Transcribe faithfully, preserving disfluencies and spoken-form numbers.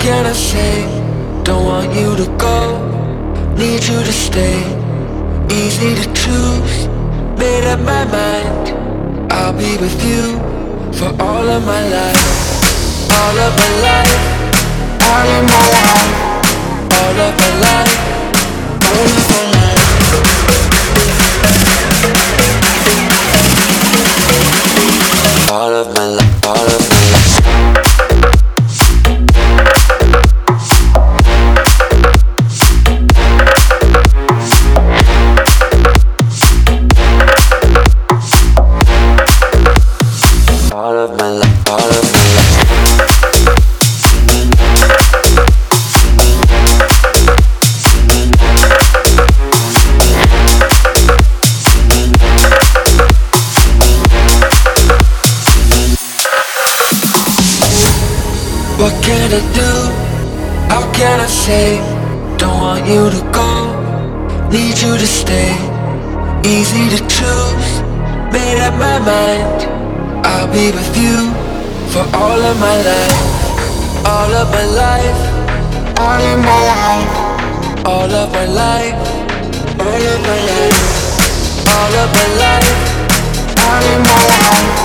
can I say? Don't want you to go, need you to stay. Easy to choose, made up my mind. I'll be with you for all of my life. All of my life, all of my life, all of my life, all of my life. All of my life, all of my life. All of my life, all of my life. What can I do? How can I say? Don't want you to go, need you to stay. Easy to choose, made up my mind. I'll be with you for all of my life. All of my life, all of my life, all of my life, all of my life, all of my life, all of my life.